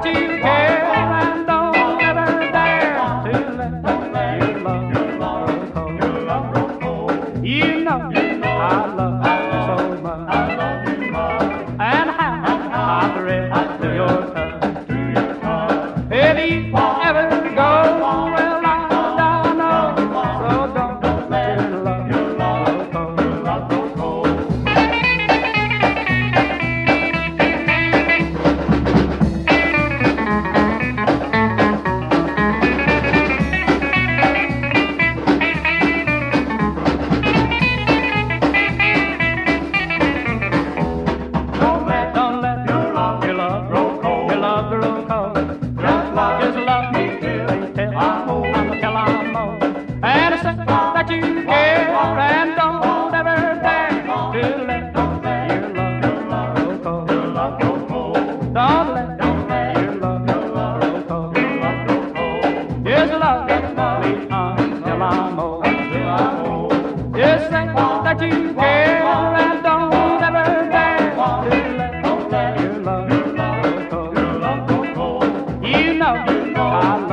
that you care and don't ever dare to let your love grow cold. You know I love you so much, and how I thrill to your touch. If you ever go, well, I don't know, so don't let your love grow cold. Don't let your love grow cold. Your love grow cold. Just love me till I'm old. And I say that you care and don't ever dare to let your love grow cold. Don't let your love grow cold. Just love me till I'm old. Just say that you care and don't ever dare to let your love grow cold. You know I love